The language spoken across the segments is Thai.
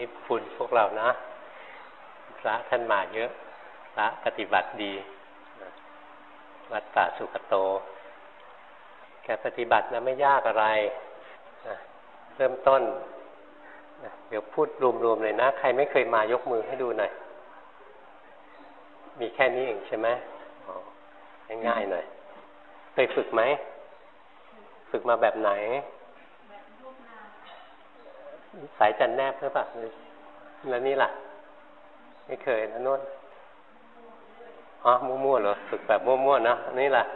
นี้บุญพวกเรานะพระท่านมาเยอะพระปฏิบัติดีวัดป่าสุขโตการปฏิบัตินะไม่ยากอะไรเริ่มต้นเดี๋ยวพูดรวมๆเลยนะใครไม่เคยมายกมือให้ดูหน่อยมีแค่นี้เองใช่ไหมง่ายๆหน่อยเคยฝึกไหมฝึกมาแบบไหนสายจันแนบหรือเปล่าแล้วนี่ล่ะไม่เคยนะโน้นอ๋อมั่วๆเหรอฝึกแบบมั่วๆนะนี่ล่ะ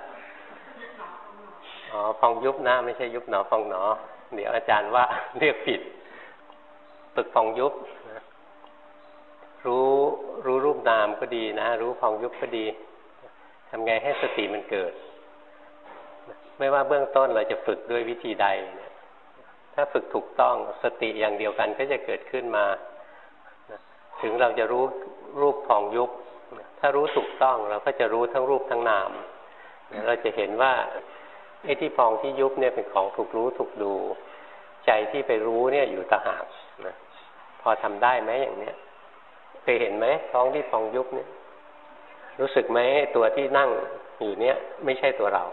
อ๋อพองยุบนะไม่ใช่ยุบหนอพองหนอเดี๋ยวอาจารย์ว่าเรียกผิดฝึกพองยุบรู้รูปนามก็ดีนะรู้พองยุบก็ดีทำไงให้สติมันเกิดไม่ว่าเบื้องต้นเราจะฝึกด้วยวิธีใดเนี่ยถ้าฝึกถูกต้องสติอย่างเดียวกันก็จะเกิดขึ้นมาถึงเราจะรู้รูปพองยุบถ้ารู้ถูกต้องเราก็จะรู้ทั้งรูปทั้งนามเราจะเห็นว่าไอ้ที่พองที่ยุบเนี่ยเป็นของถูกรู้ถูกดูใจที่ไปรู้เนี่ยอยู่ต่างหากนะพอทำได้ไหมอย่างเนี้ยเคยเห็นไหมท้องที่พองยุบเนี่ยรู้สึกไหมตัวที่นั่งอยู่เนี่ยไม่ใช่ตัวเรา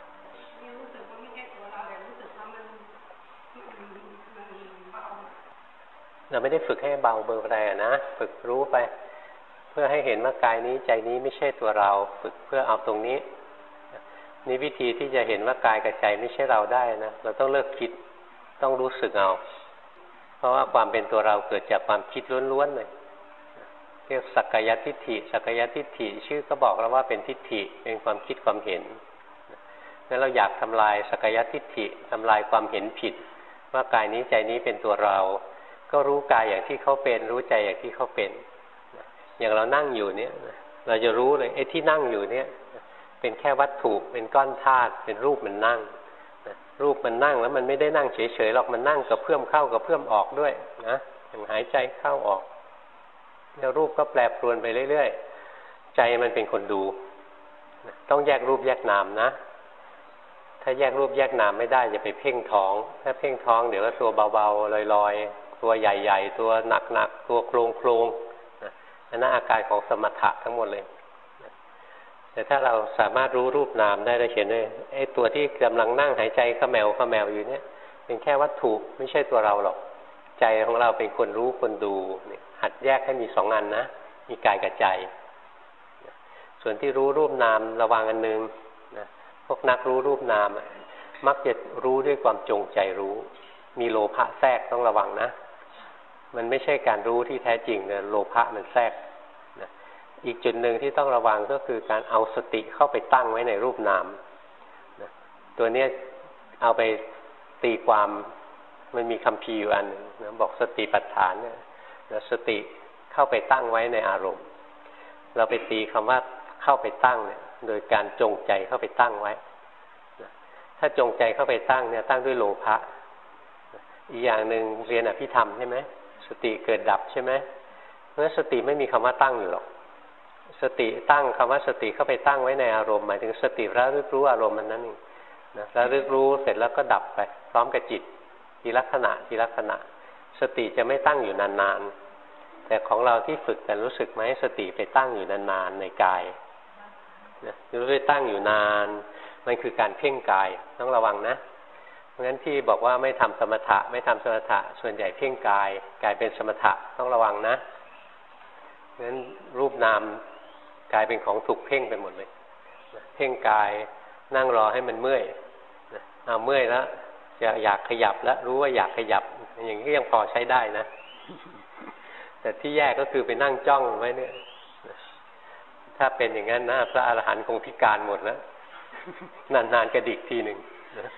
เราไม่ได้ฝึกให้เบาเบอร์อะไรนะฝึกรู้ไปเพื่อให้เห็นว่ากายนี้ใจนี้ไม่ใช่ตัวเราฝึกเพื่อเอาตรงนี้นี่วิธีที่จะเห็นว่ากายกับใจไม่ใช่เราได้นะเราต้องเลิกคิดต้องรู้สึกเอาเพราะว่าความเป็นตัวเราเกิดจากความคิดล้วนๆเลยเรียกสักกายทิฏฐิสักกายทิฏฐิชื่อก็บอกแล้วว่าเป็นทิฏฐิเป็นความคิดความเห็นงั้นเราอยากทำลายสักกายทิฏฐิทำลายความเห็นผิดว่ากายนี้ใจนี้เป็นตัวเราก็รู้กายอย่างที่เขาเป็นรู้ใจอย่างที่เขาเป็นอย่างเรานั่งอยู่เนี่ยเราจะรู้เลยไอ้ที่นั่งอยู่เนี่ยเป็นแค่วัตถุเป็นก้อนธาตุเป็นรูปมันนั่งรูปมันนั่งแล้วมันไม่ได้นั่งเฉยๆหรอกมันนั่งกระเพื่อมเข้ากระเพื่อมออกด้วยนะอย่างหายใจเข้าออกแล้วรูปก็แปรปรวนไปเรื่อยๆใจมันเป็นคนดูต้องแยกรูปแยกนามนะถ้าแยกรูปแยกนามไม่ได้จะไปเพ่งท้องถ้าเพ่งท้องเดี๋ยวก็ตัวเบาๆลอยๆตัวใหญ่ๆตัวหนักๆตัวโครงๆอันนั้นอาการของสมถะทั้งหมดเลยแต่ถ้าเราสามารถรู้รูปนามได้เราเห็นเลยไอ้ตัวที่กำลังนั่งหายใจขมแมวอยู่เนี่ยเป็นแค่วัตถุไม่ใช่ตัวเราหรอกใจของเราเป็นคนรู้คนดูหัดแยกให้มี2 อันนะมีกายกับใจส่วนที่รู้รูปนามระวังอันนึงนะพวกนักรู้รูปนามมักจะรู้ด้วยความจงใจรู้มีโลภะแทรกต้องระวังนะมันไม่ใช่การรู้ที่แท้จริงเนี่ยโลภะมันแทรกนะอีกจุดหนึ่งที่ต้องระวังก็คือการเอาสติเข้าไปตั้งไว้ในรูปนามนะตัวนี้เอาไปตีความมันมีคัมภีร์อยู่อันนึงนะบอกสติปัฏฐานเนี่ยสติเข้าไปตั้งไว้ในอารมณ์เราไปตีคำว่าเข้าไปตั้งเนี่ยโดยการจงใจเข้าไปตั้งไว้นะถ้าจงใจเข้าไปตั้งเนี่ยตั้งด้วยโลภะอีกอย่างหนึ่งเรียนอภิธรรมใช่ไหมสติเกิดดับใช่ไหมเพราะสติไม่มีคำว่าตั้งอยู่หรอกสติตั้งคำว่าสติเข้าไปตั้งไว้ในอารมณ์หมายถึงสติระลึกรู้อารมณ์มันนั่นเองนะระลึกรู้เสร็จแล้วก็ดับไปพร้อมกับจิตทีลักษณะสติจะไม่ตั้งอยู่นานๆแต่ของเราที่ฝึกกันรู้สึกไหมสติไปตั้งอยู่นานๆในกายนะรู้ไปตั้งอยู่นานมันคือการเพ่งกายต้องระวังนะเพราะฉะนั้นที่บอกว่าไม่ทำสมถะส่วนใหญ่เพ่งกายเป็นสมถะต้องระวังนะเพราะฉะนั้นรูปนามกายเป็นของถูกเพ่งไปหมดเลยเพ่งกายนั่งรอให้มันเมื่อยเอาเมื่อยแล้วอยากขยับแล้วรู้ว่าอยากขยับอย่างนี้ยังพอใช้ได้นะแต่ที่แย่ก็คือไปนั่งจ้องไว้เนี่ยถ้าเป็นอย่างนั้นนะพระอรหันต์คงพิการหมดแล้วนานๆกระดิกทีหนึ่ง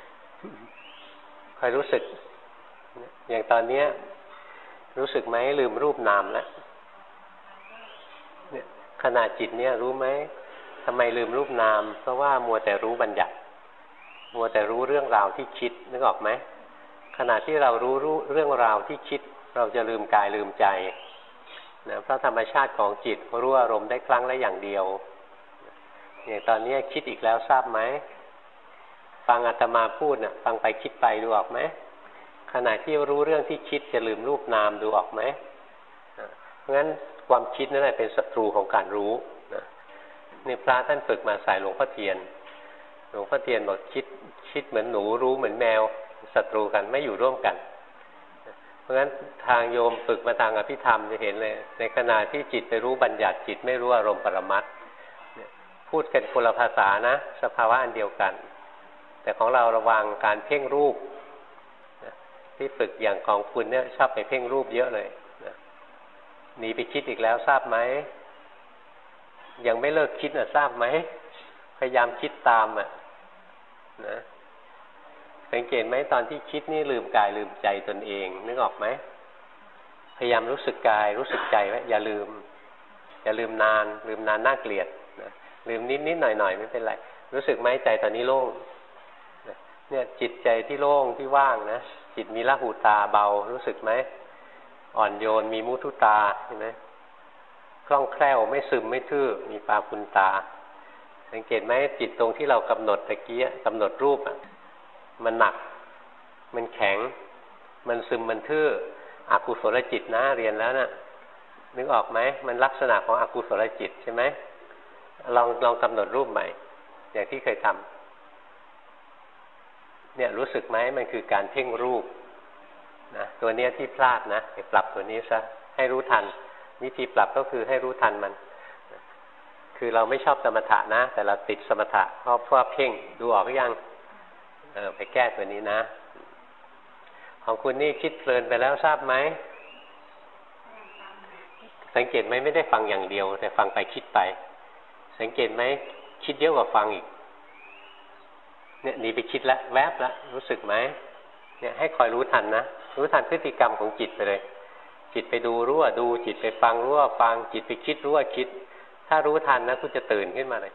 คอยรู้สึกอย่างตอนนี้รู้สึกไหมลืมรูปนามแล้วเนี่ยขณะจิตเนี่ยรู้ไหมทำไมลืมรูปนามเพราะว่ามัวแต่รู้บัญญัติมัวแต่รู้เรื่องราวที่คิดนึกออกไหมขณะที่เรารู้เรื่องราวที่คิดเราจะลืมกายลืมใจนะเพราะธรรมชาติของจิตรู้อารมณ์ได้ครั้งละอย่างเดียวอย่างตอนนี้คิดอีกแล้วทราบไหมฟังอาตมาพูดน่ะฟังไปคิดไปดูออกไหมขณะที่รู้เรื่องที่คิดจะลืมรูปนามดูออกไหมราะงั้นความคิดนั่นแหละเป็นศัตรูของการรู้นะนี่พระท่านฝึกมาสายหลวงพ่อเทียนบอกคิดเหมือนหนูรู้เหมือนแมวศัตรูกันไม่อยู่ร่วมกันเพราะงั้นทางโยมฝึกมาทางอภิธรรมจะเห็นเลยในขณะที่จิตไปรู้บัญญัติจิตไม่รู้อารมณ์ปรมัตถ์พูดกันคนละภาษานะสภาวะอันเดียวกันแต่ของเราระวังการเพ่งรูปที่ฝึกอย่างของคุณเนี่ยชอบไปเพ่งรูปเยอะเลยหนีไปคิดอีกแล้วทราบไหมยังไม่เลิกคิดทราบไหมพยายามคิดตามนะสังเกตไหมตอนที่คิดนี่ลืมกายลืมใจตนเองนึกออกไหมพยายามรู้สึกกายรู้สึกใจไว้อย่าลืมนานน่าเกลียดนะลืมนิดหน่อยไม่เป็นไรรู้สึกไหมใจตอนนี้โล่งเนี่ยจิตใจที่โล่งที่ว่างนะจิตมีละหูตาเบารู้สึกไหมอ่อนโยนมีมุทุตาเห็นไหมคล่องแคล่วไม่ซึมไม่ทื่อมีปาปุณตาสังเกตไหมจิตตรงที่เรากำหนดตะกี้กำหนดรูปมันหนักมันแข็งมันซึมมันทื่ออกุศลจิตนะเรียนแล้วนะนึกออกไหมมันลักษณะของอกุศลจิตใช่ไหมลองกำหนดรูปใหม่อย่างที่เคยทำเนี่ยรู้สึกไหมมันคือการเพ่งรูปนะตัวเนี้ยที่พลาดนะไปปรับตัวนี้ซะให้รู้ทันวิธีปรับก็คือให้รู้ทันมันคือเราไม่ชอบสมถะนะแต่เราติดสมถะเพราะว่าเพ่งดูออกหรือยังไปแก้ตัวนี้นะของคุณนี่คิดเพลินไปแล้วทราบไหมสังเกตไหมไม่ได้ฟังอย่างเดียวแต่ฟังไปคิดไปสังเกตไหมคิดเยอะกว่าฟังอีกเนี่ยหนีไปคิดแล้วแวบแล้วรู้สึกไหมเนี่ยให้คอยรู้ทันนะรู้ทันพฤติกรรมของจิตไปเลยจิตไปดูรู้ว่าดูจิตไปฟังรู้ว่าฟังจิตไปคิดรู้ว่าคิดถ้ารู้ทันนะคุณจะตื่นขึ้นมาเลย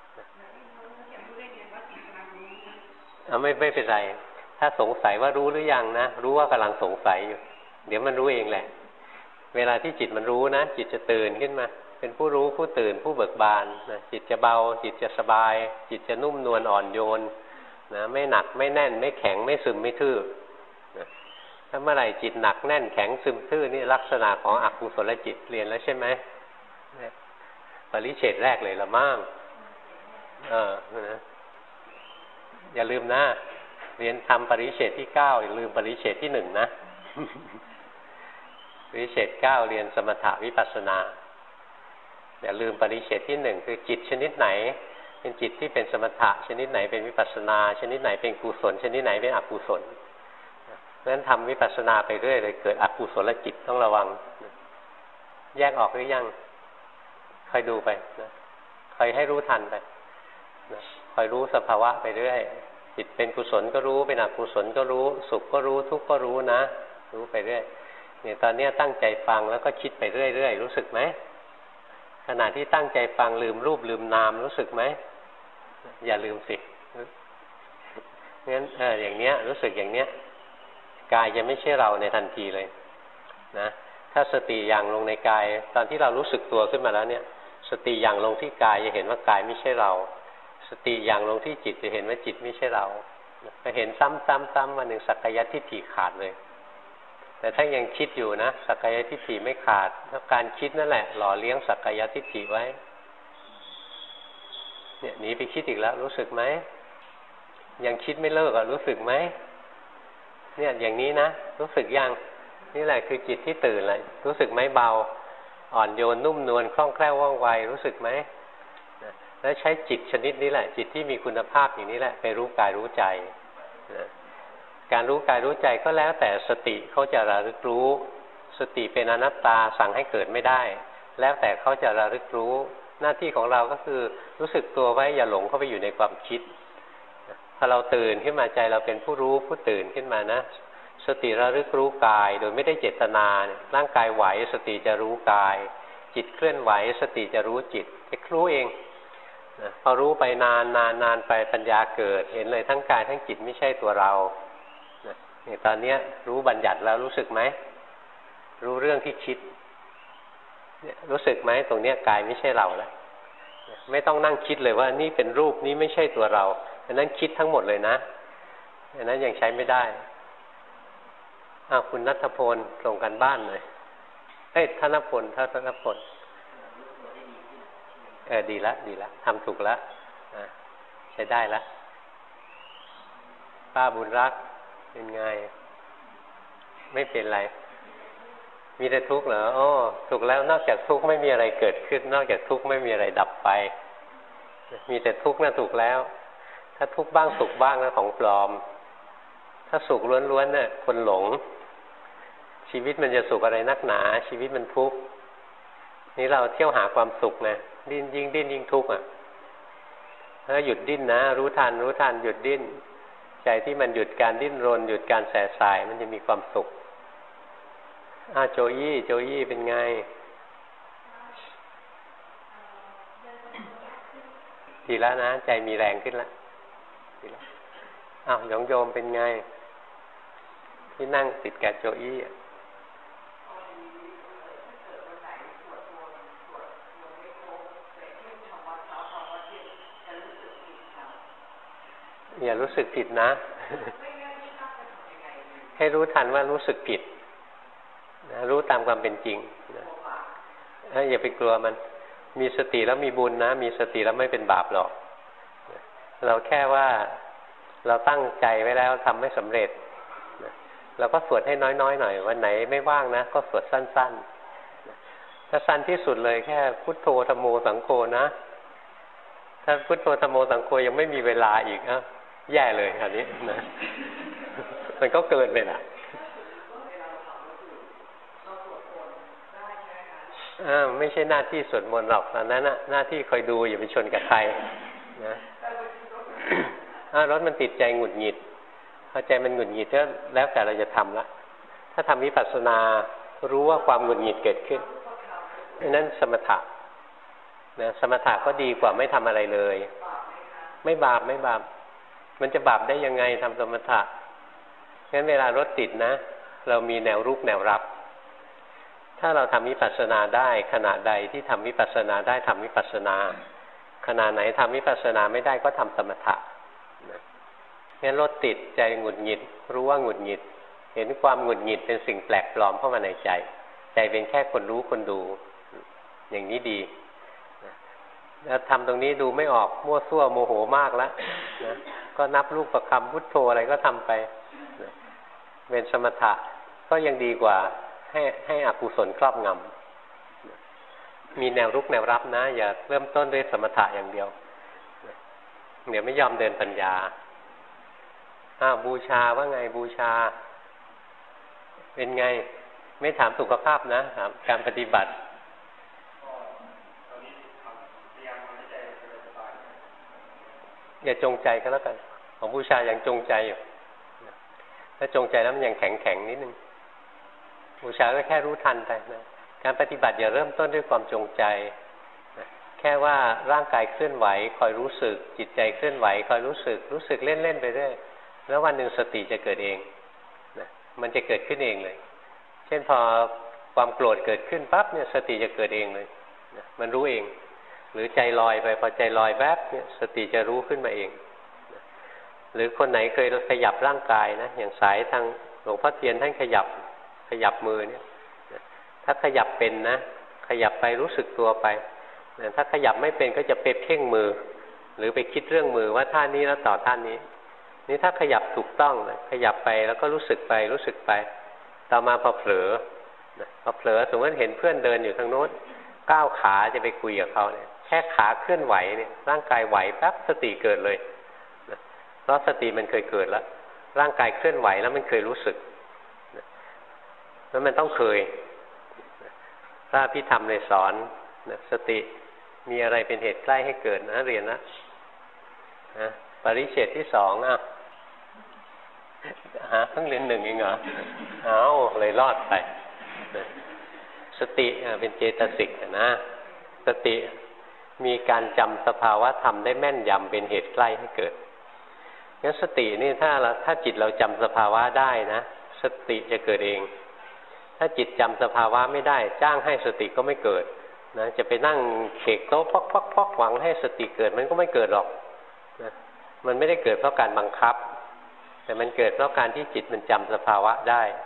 ไม่เป็นไรถ้าสงสัยว่ารู้หรือยังนะรู้ว่ากำลังสงสัยอยู่เดี๋ยวมันรู้เองแหละเวลาที่จิตมันรู้นะจิตจะตื่นขึ้นมาเป็นผู้รู้ผู้ตื่นผู้เบิกบานนะจิตจะเบาจิตจะสบายจิตจะนุ่มนวลอ่อนโยนนะไม่หนักไม่แน่นไม่แข็งไม่ซึมไม่ทื่อนะถ้าเมื่อไหร่จิตหนักแน่นแข็งซึมทื่อนี่ลักษณะของอกุศลจิตเรียนแล้วใช่ไหมปริเฉดแรกเลยละมั่งนะอย่าลืมนะเรียนทำปริเฉดที่9อย่าลืมปริเฉดที่1นะปริเฉด9เรียนสมถะวิปัสสนาอย่าลืมปริเฉดที่1คือจิตชนิดไหนเป็นจิตที่เป็นสมถะชนิดไหนเป็นวิปัสสนาชนิดไหนเป็นกุศลชนิดไหนเป็นอกุศลเพราะฉะนั้นทำวิปัสสนาไปเรื่อยเลยเกิดอกุศลจิตต้องระวังแยกออกหรือยังคอยดูไปนะคอยให้รู้ทันไปนะคอยรู้สภาวะไปเรื่อยจิตเป็นกุศลก็รู้เป็นอกุศลก็รู้สุขก็รู้ทุกข์ก็รู้นะรู้ไปเรื่อยเนี่ยตอนนี้ตั้งใจฟังแล้วก็คิดไปเรื่อยๆรู้สึกไหมขณะที่ตั้งใจฟังลืมรูปลืมนามรู้สึกไหมอย่าลืมสิงั้นอย่างเนี้ยรู้สึกอย่างเนี้ยกายจะไม่ใช่เราในทันทีเลยนะถ้าสติอย่างลงในกายตอนที่เรารู้สึกตัวขึ้นมาแล้วเนี่ยสติอย่างลงที่กายจะเห็นว่ากายไม่ใช่เราสติอย่างลงที่จิตจะเห็นว่าจิตไม่ใช่เราไปเห็นซ้ำๆวันหนึ่งสักกายทิฏฐิขาดเลยแต่ถ้ายังคิดอยู่นะสักกายทิฏฐิไม่ขาดเพราะการคิดนั่นแหละหล่อเลี้ยงสักกายทิฏฐิไว้เนี่ยหนีไปคิดอีกแล้วรู้สึกไหมยังคิดไม่เลิกรู้สึกไหมเนี่ยอย่างนี้นะรู้สึกยังนี่แหละคือจิตที่ตื่นเลยรู้สึกไหมเบาอ่อนโยนนุ่มนวลคล่องแคล่วว่องไวรู้สึกไหมแล้วใช้จิตชนิดนี้แหละจิตที่มีคุณภาพอย่างนี้แหละไปรู้กายรู้ใจการรู้กายรู้ใจก็แล้วแต่สติเขาจะระลึกรู้สติเป็นอนัตตาสั่งให้เกิดไม่ได้แล้วแต่เขาจะระลึกรู้หน้าที่ของเราก็คือรู้สึกตัวไว้อย่าหลงเข้าไปอยู่ในความคิดพอเราตื่นขึ้นมาใจเราเป็นผู้รู้ผู้ตื่นขึ้นมานะสติระลึกรู้กายโดยไม่ได้เจตนาร่างกายไหวสติจะรู้กายจิตเคลื่อนไหวสติจะรู้จิตจะรู้เองพอรู้ไปนานไปปัญญาเกิดเห็นเลยทั้งกายทั้งจิตไม่ใช่ตัวเราเนี่ยตอนนี้รู้บัญญัติแล้วรู้สึกไหมรู้เรื่องที่คิดเนี่ยรู้สึกไหมตรงเนี้ยกายไม่ใช่เราแล้วไม่ต้องนั่งคิดเลยว่านี่เป็นรูปนี้ไม่ใช่ตัวเราอันนั้นคิดทั้งหมดเลยนะอันนั้นยังใช้ไม่ได้คุณณัฐพลส่งกันบ้านหน่อยธนพลธนพลดีละทำถูกละใช้ได้ละป้าบุญรักเป็นไงไม่เป็นไรมีแต่ทุกข์เหรอโอ้ถูกแล้วนอกจากทุกข์ไม่มีอะไรเกิดขึ้นนอกจากทุกข์ไม่มีอะไรดับไปมีแต่ทุกข์น่ะถูกแล้วถ้าทุกข์บ้างสุขบ้างนะของปลอมถ้าสุขล้วนๆน่ะคนหลงชีวิตมันจะสุขอะไรนักหนาชีวิตมันทุกข์นี่เราเที่ยวหาความสุขนะดิ้นยิ่งทุกข์อ่ะถ้าหยุดดิ้นนะรู้ทันหยุดดิ้นใจที่มันหยุดการดิ้นรนหยุดการแสสายมันจะมีความสุขโจยี่เป็นไงดีแล้วนะใจมีแรงขึ้นแล้วดีแล้วหยงโยมเป็นไงที่นั่งติดกับโจยี่อย่ารู้สึกผิดนะ ให้รู้ทันว่ารู้สึกผิดนะรู้ตามความเป็นจริงนะอย่าไปกลัวมันมีสติแล้วมีบุญนะมีสติแล้วไม่เป็นบาปหรอกเราแค่ว่าเราตั้งใจไว้แล้วทำไม่สำเร็จเราก็สวดให้น้อยๆหน่อยวันไหนไม่ว่างนะก็สวดสั้นๆถ้าสั้นที่สุดเลยแค่พุทโธธัมโมสังโฆนะถ้าพุทโธธัมโมสังโฆยังไม่มีเวลาอีกแย่เลยคราวนี้นะมันก็เกินไปนะไม่ใช่หน้าที่สวดมนต์หรอกตอนนั้นหน้าที่คอยดูอย่าไปชนกับใครนะรถมันติดใจหงุดหงิดพอใจมันหงุดหงิดก็แล้วแต่เราจะทำละถ้าทำวิปัสสนารู้ว่าความหงุดหงิดเกิดขึ้นนั่นสมถะนะสมถะก็ดีกว่าไม่ทำอะไรเลยไม่บาปมันจะบาปได้ยังไงทำสมถะงั้นเวลารถติดนะเรามีแนวรุกแนวรับถ้าเราทำวิปัสสนาได้ขณะใดที่ทำวิปัสสนาได้ทำวิปัสสนาขณะไหนทำวิปัสสนาไม่ได้ก็ทำสมถะงั้นรถติดใจหงุดหงิดรู้ว่าหงุดหงิดเห็นความหงุดหงิดเป็นสิ่งแปลกปลอมเข้ามาในใจใจเป็นแค่คนรู้คนดูอย่างนี้ดีแล้วทำตรงนี้ดูไม่ออกมั่วซั่วโมโหมากแล้วนะก็นับลูกประคำพุทโธอะไรก็ทำไปเป็นสมถะก็ยังดีกว่าให้อกุศลครอบงำมีแนวรุกแนวรับนะอย่าเริ่มต้นด้วยสมถะอย่างเดียวเดี๋ยวไม่ยอมเดินปัญญาบูชาว่าไงบูชาเป็นไงไม่ถามสุขภาพนะถามการปฏิบัติอย่าจงใจก็แล้วกันของบูชายังจงใจอยู่ถ้าจงใจแล้วมันยังแข็งนิดนึงบูชาก็แค่รู้ทันไปนะการปฏิบัติอย่าเริ่มต้นด้วยความจงใจนะแค่ว่าร่างกายเคลื่อนไหวคอยรู้สึกจิตใจเคลื่อนไหวคอยรู้สึกเล่นไปเรื่อยแล้ววันหนึ่งสติจะเกิดเองนะมันจะเกิดขึ้นเองเลยเช่นพอความโกรธเกิดขึ้นปั๊บเนี่ยสติจะเกิดเองเลยนะมันรู้เองหรือใจลอยไปพอใจลอยแวบเนี่ยสติจะรู้ขึ้นมาเองนะหรือคนไหนเคยขยับร่างกายนะอย่างสายทางหลวงพ่อเทียนท่านขยับมือเนี่ยถ้าขยับเป็นนะขยับไปรู้สึกตัวไปถ้าขยับไม่เป็นก็จะไปเพ่งมือหรือไปคิดเรื่องมือว่าท่านี้แล้วต่อท่านี้นี่ถ้าขยับถูกต้องนะขยับไปแล้วก็รู้สึกไปต่อมาพอเผลอสมมติเห็นเพื่อนเดินอยู่ทางโน้นก้าวขาจะไปคุยกับเขาเนี่ยแค่ขาเคลื่อนไหวเนี่ยร่างกายไหวแป๊บสติเกิดเลยเพราะสติมันเคยเกิดแล้วร่างกายเคลื่อนไหวแล้วมันเคยรู้สึกแล้วมันต้องเคยพระพิธรรมเลยสอนสติมีอะไรเป็นเหตุใกล้ให้เกิดนะเรียนนะปริเฉดที่สองเพิ่งเรียนหนึ่งเองเหรอเลยรอดไปสติเป็นเจตสิกนะสติมีการจำสภาวะธรรมได้แม่นยำเป็นเหตุใกล้ให้เกิดงั้นสตินี่ถ้าจิตเราจำสภาวะได้นะสติจะเกิดเองถ้าจิตจำสภาวะไม่ได้จ้างให้สติก็ไม่เกิดนะจะไปนั่งเขกโต๊ะพอกหวังให้สติเกิดมันก็ไม่เกิดหรอกนะมันไม่ได้เกิดเพราะการบังคับแต่มันเกิดเพราะการที่จิตมันจำสภาวะได้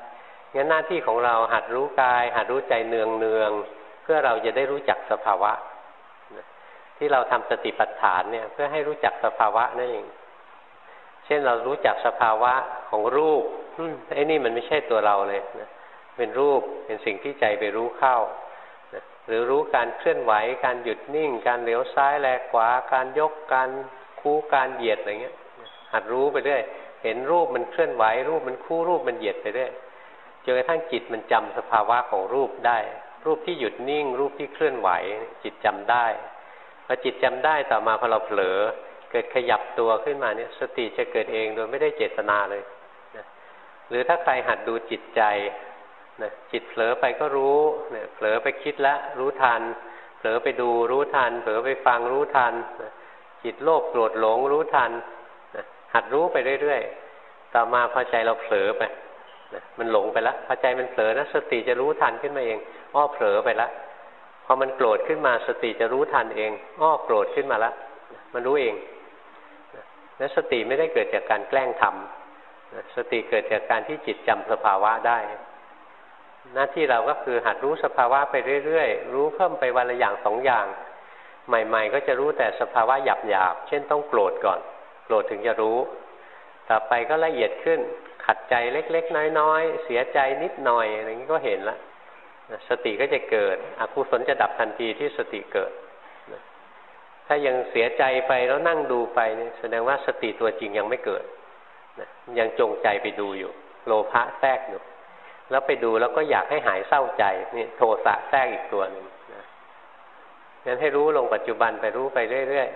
งั้นหน้าที่ของเราหัดรู้กายหัดรู้ใจเนืองๆเพื่อเราจะได้รู้จักสภาวะที่เราทำสติปัฏฐานเนี่ยเพื่อให้รู้จักสภาวะนั่นเองเช่นเรารู้จักสภาวะของรูปไอ้นี่มันไม่ใช่ตัวเราเลยนะเป็นรูปเป็นสิ่งที่ใจไปรู้เข้านะหรือรู้การเคลื่อนไหวการหยุดนิ่งการเหลียวซ้ายแลขวาการยกการคู่การเหยียดอะไรเงี้ยหัดรู้ไปเรื่อยเห็นรูปมันเคลื่อนไหวรูปมันคู่รูปมันเหยียดไปเรื่อยจนกระทั่งจิตมันจำสภาวะของรูปได้รูปที่หยุดนิ่งรูปที่เคลื่อนไหวจิตจำได้พอจิตจำได้ต่อมาพอเราเผลอเกิดขยับตัวขึ้นมาเนี่ยสติจะเกิดเองโดยไม่ได้เจตนาเลยนะหรือถ้าใครหัดดูจิตใจนะจิตเผลอไปก็รู้เนี่ยเผลอไปคิดแล้วรู้ทันเผลอไปดูรู้ทันเผลอไปฟังรู้ทันนะจิตโลภโกรธหลงรู้ทันนะหัดรู้ไปเรื่อยๆต่อมาพอใจเราเผลอไปนะมันหลงไปแล้วพอใจมันเผลอนะสติจะรู้ทันขึ้นมาเองอ้อเผลอไปแล้วพอมันโกรธขึ้นมาสติจะรู้ทันเองอ้อโกรธขึ้นมาแล้วมันรู้เองนั้นสติไม่ได้เกิดจากการแกล้งทำสติเกิดจากการที่จิตจำสภาวะได้หน้าที่เราก็คือหัดรู้สภาวะไปเรื่อยๆรู้เพิ่มไปวันละอย่างสองอย่างใหม่ๆก็จะรู้แต่สภาวะหยาบๆเช่นต้องโกรธก่อนโกรธถึงจะรู้ต่อไปก็ละเอียดขึ้นขัดใจเล็กๆน้อยๆเสียใจนิดหน่อยอะไรอย่างนี้ก็เห็นละสติก็จะเกิดอกุศลจะดับทันทีที่สติเกิดถ้ายังเสียใจไปแล้วนั่งดูไปเนี่ยแสดงว่าสติตัวจริงยังไม่เกิดยังจงใจไปดูอยู่โลภะแทรกอยู่แล้วไปดูแล้วก็อยากให้หายเศร้าใจนี่โทสะแทรกอีกตัวหนึ่งนะงั้นให้รู้ลงปัจจุบันไปรู้ไปเรื่อย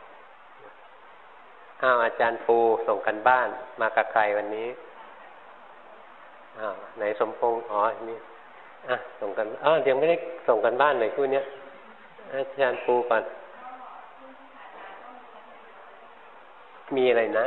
ๆอาจารย์ปูส่งกันบ้านมากับใครวันนี้ไหนสมพงษ์นี่ส่งกันยังไม่ได้ส่งกันบ้านเลยคู่เนี้ยอาจารย์ปูก่อนมีอะไรนะ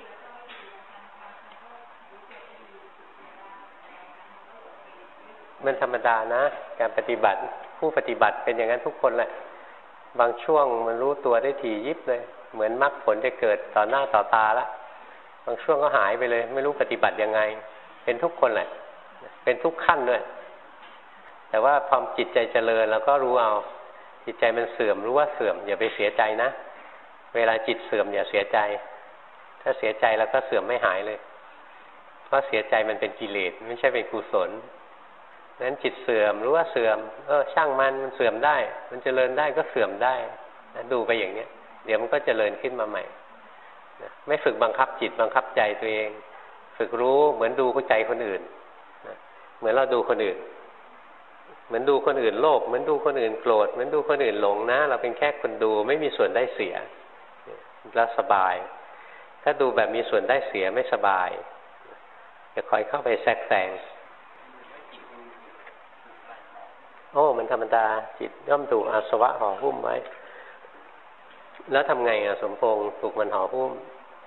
มันธรรมดานะการปฏิบัติผู้ปฏิบัติเป็นอย่างนั้นทุกคนแหละบางช่วงมันรู้ตัวได้ถี่ยิบเลยเหมือนมรรคผลจะเกิดต่อหน้าต่อตาละบางช่วงก็หายไปเลยไม่รู้ปฏิบัติยังไงเป็นทุกคนแหละเป็นทุกขั้นด้วยแต่ว่าพอจิตใจเจริญแล้วก็รู้เอาจิตใจมันเสื่อมรู้ว่าเสื่อมอย่าไปเสียใจนะเวลาจิตเสื่อมอย่าเสียใจถ้าเสียใจแล้วก็เสื่อมไม่หายเลยเพราะเสียใจมันเป็นกิเลสไม่ใช่เป็นกุศลนั้นจิตเสื่อมรู้ว่าเสื่อมช่างมันเสื่อมได้มันเจริญได้ก็เสื่อมได้นะดูไปอย่างเนี้ยเดี๋ยวมันก็เจริญขึ้นมาใหม่นะไม่ฝึกบังคับจิตบังคับใจตัวเองฝึกรู้เหมือนดูใจคนอื่นนะเหมือนเราดูคนอื่นเหมือนดูคนอื่นโลภเหมือนดูคนอื่นโกรธเหมือนดูคนอื่นหลงนะเราเป็นแค่คนดูไม่มีส่วนได้เสียแล้วสบายถ้าดูแบบมีส่วนได้เสียไม่สบายจะคอยเข้าไปแทรกแซงมันธรรมดาจิตย่อมถูกอาสวะห่อหุ้มไว้แล้วทำไงสมพงษ์ถูกมันห่อหุ้ม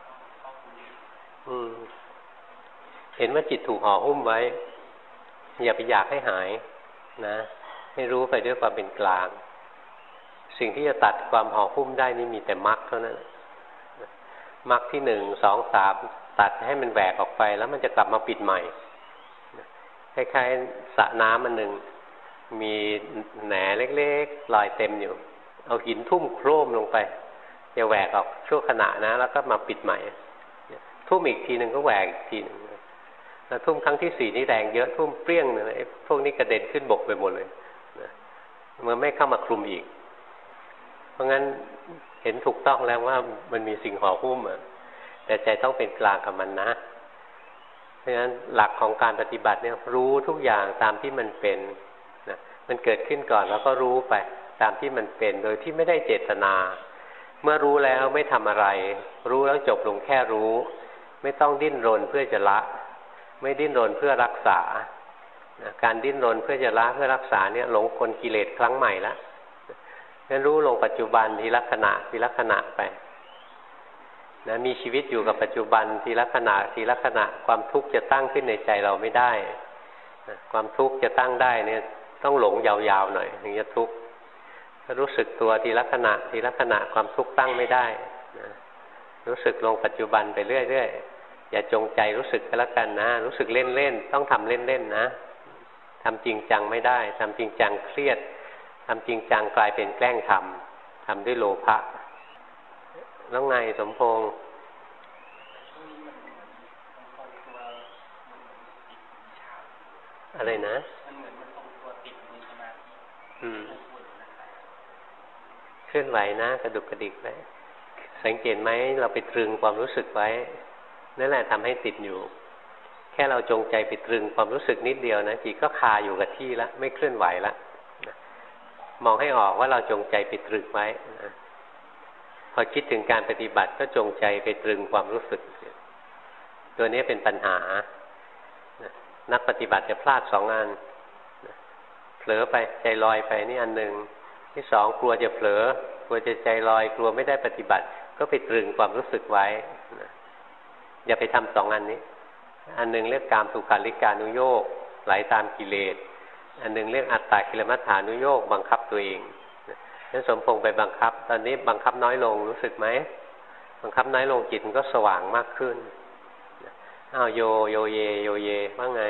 เห็นว่าจิตถูกห่อหุ้มไว้อย่าไปอยากให้หายนะให้รู้ไปด้วยความเป็นกลางสิ่งที่จะตัดความห่อหุ้มได้นี่มีแต่มรรคเท่านั้นมรรคที่1 2 3ตัดให้มันแหวกออกไปแล้วมันจะกลับมาปิดใหม่คล้ายๆสระน้ำอันหนึ่งมีแหนเล็กๆลอยเต็มอยู่เอาหินทุ่มโครมลงไปจะแหวกออกชั่วขณะนะแล้วก็มาปิดใหม่ทุ่มอีกทีหนึ่งก็แหวกอีกทีหนึ่งแล้วทุ่มครั้งที่4นี่แรงเยอะทุ่มเปรี้ยงเลยพวกนี้กระเด็นขึ้นบกไปหมดเลยมันไม่เข้ามาคลุมอีกเพราะงั้นเห็นถูกต้องแล้วว่ามันมีสิ่งห่อหุ้มแต่ใจต้องเป็นกลางกับมันนะเพราะฉะนั้นหลักของการปฏิบัติเนี่ยรู้ทุกอย่างตามที่มันเป็นนะมันเกิดขึ้นก่อนแล้วก็รู้ไปตามที่มันเป็นโดยที่ไม่ได้เจตนาเมื่อรู้แล้วไม่ทำอะไรรู้แล้วจบลงแค่รู้ไม่ต้องดิ้นรนเพื่อจะละไม่ดิ้นรนเพื่อรักษาการดิ้นรนเพื่อจะละเพื่อรักษาเนี่ยหลงกลกิเลสครั้งใหม่แล้วงั้นรู้ลงปัจจุบันทีละขณะทีละขณะไปนะมีชีวิตอยู่กับปัจจุบันทีละขณะทีละขณะความทุกข์จะตั้งขึ้นในใจเราไม่ได้ความทุกข์จะตั้งได้เนี่ยต้องหลงยาวๆหน่อยถึงจะทุกข์ถ้ารู้สึกตัวทีละขณะทีละขณะความทุกข์ตั้งไม่ได้นะรู้สึกลงปัจจุบันไปเรื่อยๆอย่าจงใจรู้สึกก็แล้วกันนะรู้สึกเล่นๆต้องทำเล่นๆนะทำจริงจังไม่ได้ทำจริงจังเครียดทำจริงจังกลายเป็นแกล้งทำด้วยโลภะแล้วไงสมพงษ์อะไรนะเคลื่อนไหวนะกระดุกกระดิกไปสังเกตไหมเราไปตรึงความรู้สึกไว้นั่นแหละทำให้ติดอยู่แค่เราจงใจไปตรึงความรู้สึกนิดเดียวนะจิตก็คาอยู่กับที่แล้วไม่เคลื่อนไหวแล้วมองให้ออกว่าเราจงใจไปตรึงไว้นะพอคิดถึงการปฏิบัติก็จงใจไปตรึงความรู้สึกตัวนี้เป็นปัญหานักปฏิบัติจะพลาดสองอันเผลอไปใจลอยไปนี่อันหนึ่งที่สองกลัวจะเผลอกลัวจะใจลอยกลัวไม่ได้ปฏิบัติก็ไปตรึงความรู้สึกไว้อย่าไปทำสองอันนี้อันหนึ่งเรียกกามสุขาริการุโยคไหลตามกิเลสอันหนึ่งเรียกอัตตากิลมัฏฐานุโยคบังคับตัวเองนั้นสมพงษ์ไปบังคับตอนนี้บังคับน้อยลงรู้สึกไหมบังคับน้อยลงจิตมันก็สว่างมากขึ้นอ้าวโยเยว่าไง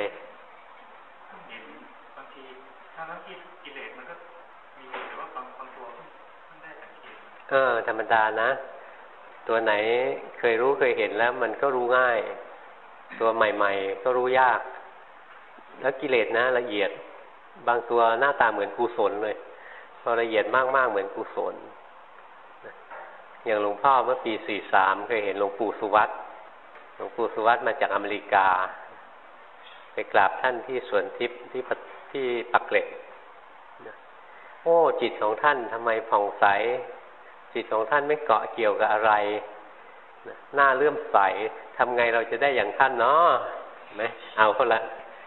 บางทีทั้งที่กิเลสมันก็มีแต่ว่าบางตัวมันได้สังเกตธรรมดานะตัวไหนเคยรู้เคยเห็นแล้วมันก็รู้ง่ายตัวใหม่ๆก็รู้ยากแล้วกิเลสนะละเอียดบางตัวหน้าตาเหมือนกุศลเลยพอละเอียดมากๆเหมือนกุศลอย่างหลวงพ่อเมื่อปี43เคยเห็นหลวงปู่สุวัตหลวงปู่สุวัตมาจากอเมริกาไปกราบท่านที่สวนทิพย์ที่ปักเกร็ดโอ้จิตของท่านทำไมผ่องใสจิตของท่านไม่เกาะเกี่ยวกับอะไรหน้าเลื่อมใสทำไงเราจะได้อย่างท่านเนาะไหมเอาเขาละ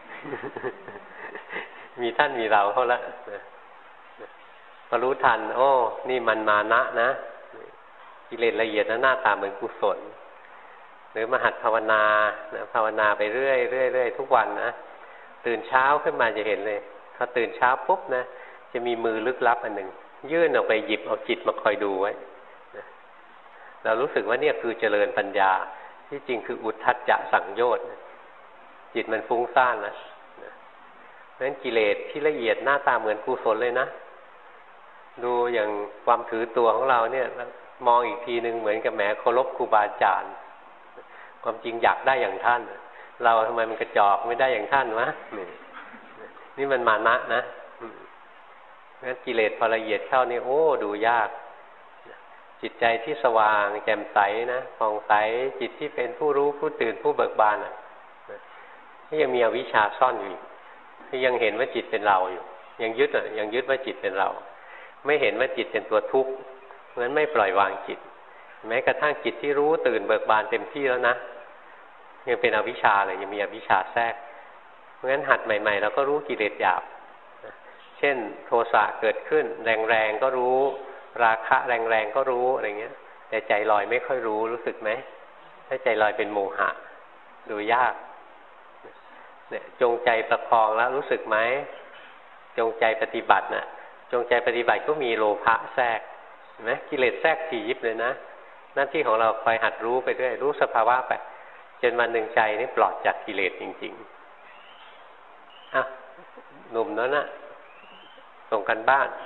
มีท่านมีเราเขาละพอรู้ทันโอ้นี่มันมานะนะกิเลสละเอียดนะหน้าตาเหมือนกุศลหรือมหัดภาวนาภาวนาไปเรื่อยทุกวันนะตื่นเช้าขึ้นมาจะเห็นเลยพอตื่นเช้าปุ๊บนะจะมีมือลึกลับอันหนึ่งยื่นออกไปหยิบเอาจิตมาคอยดูไว้เรารู้สึกว่าเนี่ยคือเจริญปัญญาที่จริงคืออุทธัจจะสังโยชน์จิตมันฟุ้งซ่านนะเพราะฉะนั้นกิเลสที่ละเอียดหน้าตาเหมือนกุศลเลยนะดูอย่างความถือตัวของเราเนี่ยมองอีกทีนึงเหมือนกับแหมเคารพครูบาอาจารย์ความจริงอยากได้อย่างท่านเราทำไมมันกระจอกไม่ได้อย่างท่านวะนี่มันมานะนะงั้นกิเลสพอละเอียดเข้านี่โอ้ดูยากจิตใจที่สว่างแจ่มใสนะผ่องใสจิตที่เป็นผู้รู้ผู้ตื่นผู้เบิกบานที่ยังมีอวิชชาซ่อนอยู่ที่ยังเห็นว่าจิตเป็นเราอยู่ยังยึดว่าจิตเป็นเราไม่เห็นว่าจิตเป็นตัวทุกข์เพราะฉะนั้นไม่ปล่อยวางจิตแม้กระทั่งจิตที่รู้ตื่นเบิกบานเต็มที่แล้วนะยังเป็นอวิชชาเลยยังมีอวิชชาแทรกเพราะฉะนั้นหัดใหม่ๆเราก็รู้กิเลสหยาบเช่นโทสะเกิดขึ้นแรงๆก็รู้ราคะแรงๆก็รู้อะไรเงี้ยแต่ใจลอยไม่ค่อยรู้สึกไหมถ้าใจลอยเป็นโมหะดูยากเนี่ยจงใจประคองแล้วรู้สึกไหมจงใจปฏิบัติน่ะจงใจปฏิบัติก็มีโลภะแทรกเห็นไหมกิเลสแทรกถี่ยิบเลยนะหน้าที่ของเราคอยหัดรู้ไปด้วยรู้สภาวะไปจนวันหนึ่งใจนี่ปลอดจากกิเลสจริงๆอ่ะหนุ่มนั้นน่ะส่งกันบ้าน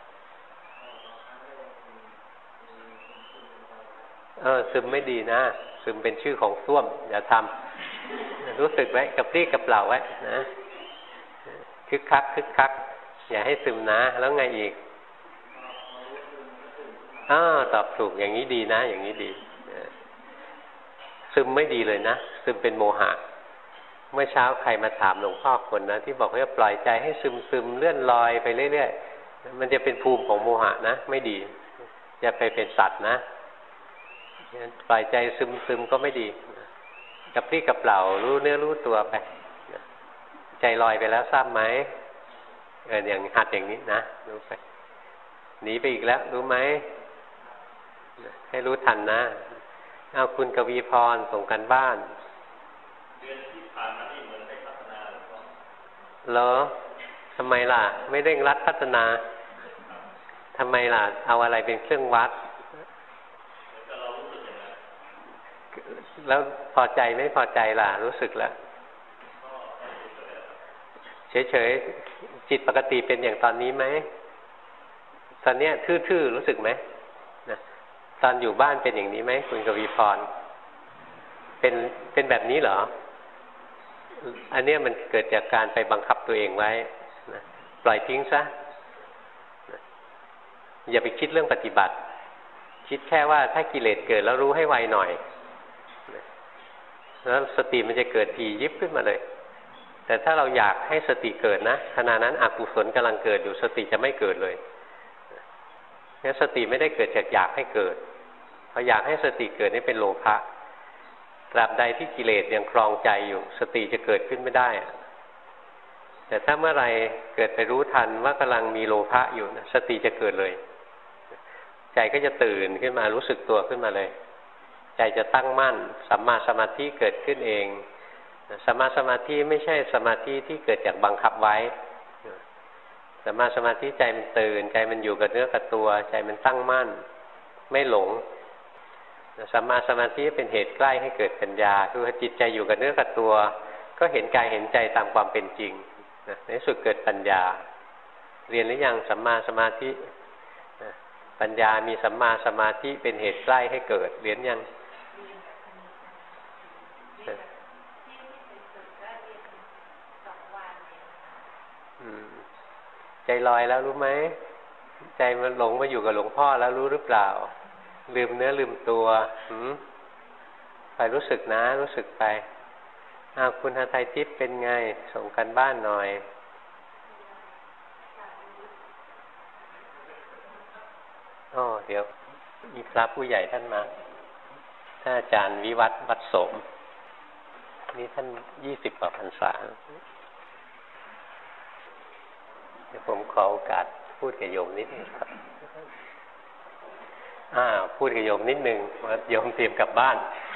ซึมไม่ดีนะซึมเป็นชื่อของส้วมอย่าทำรู้สึกไว้กับปรี้กับเปล่าไว้นะคึกคักอย่าให้ซึมนะแล้วไงอีกตอบถูกอย่างนี้ดีนะอย่างนี้ดีซึมไม่ดีเลยนะซึมเป็นโมหะเมื่อเช้าใครมาถามหลวงพ่อคนนะที่บอกว่าปล่อยใจให้ซึมเลื่อนลอยไปเรื่อยๆมันจะเป็นภูมิของโมหะนะไม่ดีจะไปเป็นสัตว์นะปล่อยใจซึมก็ไม่ดีกับปรี้กับเปล่ารู้เนื้อรู้ตัวไปใจลอยไปแล้วทราบไหมอย่างหัดอย่างนี้นะรู้ไปหนีไปอีกแล้วรู้ไหมให้รู้ทันนะเอาคุณกวีพรส่งกันบ้านเดือนที่ผ่านมานี่เหมือนได้พัฒนาหรือเปล่าเหรอทำไมล่ะไม่เร่งรัดพัฒนาทำไมล่ะเอาอะไรเป็นเครื่องวัดแล้วพอใจไม่พอใจล่ะรู้สึกแล้วเฉยๆจิตปกติเป็นอย่างตอนนี้ไหมตอนเนี้ยทื่อๆรู้สึกไหมนะตอนอยู่บ้านเป็นอย่างนี้ไหมคุณกวีพรเป็นแบบนี้เหรออันเนี้ยมันเกิดจากการไปบังคับตัวเองไว้นะปล่อยทิ้งซะนะอย่าไปคิดเรื่องปฏิบัติคิดแค่ว่าถ้ากิเลสเกิดแล้วรู้ให้ไวหน่อยนะแล้วสติมันจะเกิดทียิบขึ้นมาเลยแต่ถ้าเราอยากให้สติเกิดนะขณะนั้นอกุศลกำลังเกิดอยู่สติจะไม่เกิดเลยงั้นสติไม่ได้เกิดจากอยากให้เกิดพออยากให้สติเกิดนี่เป็นโลภะตราบใดที่กิเลสยังครองใจอยู่สติจะเกิดขึ้นไม่ได้แต่ถ้าเมื่อไรเกิดไปรู้ทันว่ากำลังมีโลภะอยู่นะสติจะเกิดเลยใจก็จะตื่นขึ้นมารู้สึกตัวขึ้นมาเลยใจจะตั้งมั่นสัมมาสมาธิเกิดขึ้นเองสัมมาสมาธิไม่ใช่สมาธิที่เกิดจากบังคับไว้สัมมาสมาธิใจมันตื่นใจมันอยู่กับเนื้อกับตัวใจมันตั้งมั่นไม่หลงสัมมาสมาธิเป็นเหตุใกล้ให้เกิดปัญญาคือจิตใจอยู่กับเนื้อกับตัวก็เห็นกายเห็นใจตามความเป็นจริงในที่สุดเกิดปัญญาเรียนหรือยังสัมมาสมาธิปัญญามีสัมมาสมาธิเป็นเหตุใกล้ให้เกิดเรียนยังใจลอยแล้วรู้ไหมใจมันหลงมาอยู่กับหลวงพ่อแล้วรู้หรือเปล่าลืมเนื้อลืมตัวไปรู้สึกนะรู้สึกไปคุณหทัยทิพย์เป็นไงส่งกันบ้านหน่อยเดี๋ยวมีพระผู้ใหญ่ท่านมาท่านอาจารย์วิวัฒน์วัดโสมนี่ท่าน20 กว่าพรรษาเดี๋ยวผมขอโอกาสพูดกับโยมนิดนึงครับพูดกับโยมนิดนึงว่าโยมเตรียมกลับบ้าน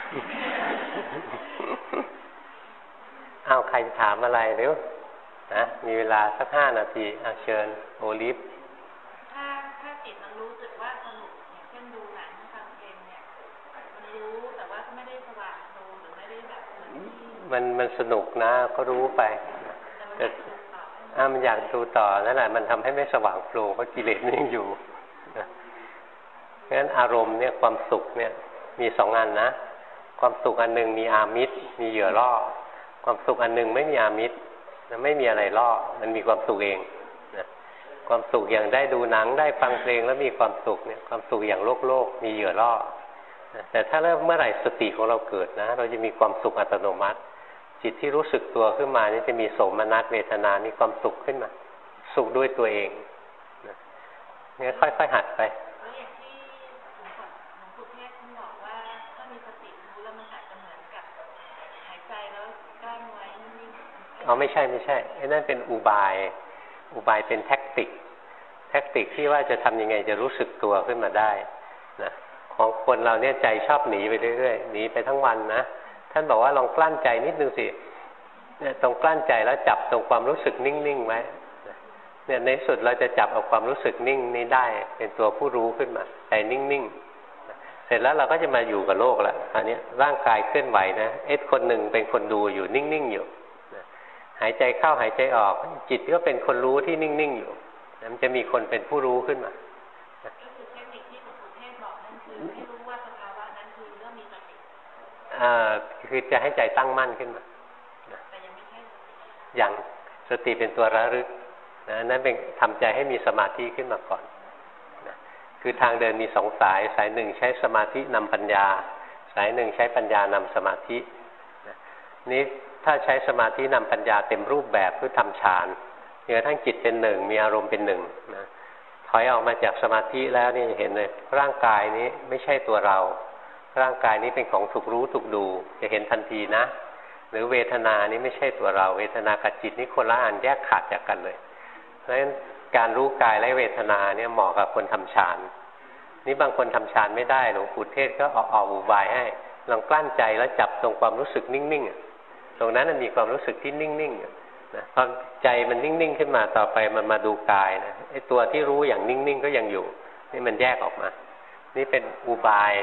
ใครจะถามอะไรเร็วนะมีเวลาสัก5 นาทีเชิญโอลิฟถ้าจิตมันรู้สึกว่าสนุกอย่างเช่นดูหนังฟังเพลงเนี่ยมันรู้แต่ว่าไม่ได้สว่างดูหรือไม่ได้แบบมันสนุกนะก็รู้ไปแต่มันอยากดูต่อนั่นแหละมันทำให้ไม่สว่างโปร่งเพราะกิเลสมันยังอยู่นะเพราะฉะนั้นอารมณ์เนี่ยความสุขเนี่ยมี2 อันนะความสุขอันหนึ่งมีอามิตรมีเหยื่อล่อความสุขอันหนึ่งไม่มีอามิตรไม่มีอะไรล่อมันมีความสุขเองนะความสุขอย่างได้ดูหนังได้ฟังเพลงแล้วมีความสุขเนี่ยความสุขอย่างโลกมีเหยื่อล่อนะแต่ถ้าเมื่อไหร่สติของเราเกิดนะเราจะมีความสุขอัตโนมัติจิตที่รู้สึกตัวขึ้นมานี่จะมีโสมนัสเวทนามีความสุขขึ้นมาสุขด้วยตัวเองนะเนี่ยค่อยๆหัดไปแล้วอย่างที่หลวงปู่เทศท่านบอกว่าถ้ามีสติรู้แล้วมันอาจจะเหมือนกับหายใจแล้วกล้ามไว้นิ่งไม่ใช่ไอ้นั่นเป็นอุบายเป็นแท็กติกที่ว่าจะทำยังไงจะรู้สึกตัวขึ้นมาได้นะของคนเราเนี่ยใจชอบหนีไปเรื่อยๆหนีไปทั้งวันนะท่านบอกว่าลองกลั้นใจนิดนึงสิเนี่ยตรงกลั้นใจแล้วจับตรงความรู้สึกนิ่งๆไว้เนี่ยในสุดเราจะจับเอาความรู้สึกนิ่งนี้ได้เป็นตัวผู้รู้ขึ้นมาใจนิ่งๆเสร็จแล้วเราก็จะมาอยู่กับโลกแล้วอันนี้ร่างกายเคลื่อนไหวนะคนหนึ่งเป็นคนดูอยู่นิ่งๆอยู่หายใจเข้าหายใจออกจิตก็เป็นคนรู้ที่นิ่งๆอยู่มันจะมีคนเป็นผู้รู้ขึ้นมาก็คือเทคนิคที่หลวงปู่เทศบอกนั่นคือให้รู้ว่าสภาวะนั้นคือเรื่องมีสติคือจะให้ใจตั้งมั่นขึ้นมาแต่ยังไม่ใช่อย่างสติเป็นตัวระลึกนั่นเป็นทำใจให้มีสมาธิขึ้นมาก่อนคือทางเดินมี2 สายหนึ่งใช้สมาธินำปัญญาสายหนึ่งใช้ปัญญานำสมาธินี้ถ้าใช้สมาธินำปัญญาเต็มรูปแบบเพื่อทำฌานจนกระทั่งจิตเป็นหนึ่งมีอารมณ์เป็นหนึ่งนะถอยออกมาจากสมาธิแล้วนี่เห็นเลยร่างกายนี้ไม่ใช่ตัวเราร่างกายนี้เป็นของถูกรู้ถูกดูจะเห็นทันทีนะหรือเวทนานี้ไม่ใช่ตัวเราเวทนากับจิตนี่คนละอันแยกขาดจากกันเลยเพราะฉะนั้นการรู้กายและเวทนาเนี่ยเหมาะกับคนทำฌานนี่บางคนทำฌานไม่ได้หลวงปู่เทศก็ออกอุบายให้ลองกลั้นใจแล้วจับตรงความรู้สึกนิ่งๆตรงนั้นมันมีความรู้สึกที่นิ่งๆนะพอใจมันนิ่งๆขึ้นมาต่อไปมันมาดูกายนะไอ้ตัวที่รู้อย่างนิ่งๆก็ยังอยู่นี่มันแยกออกมานี่เป็นอุบาย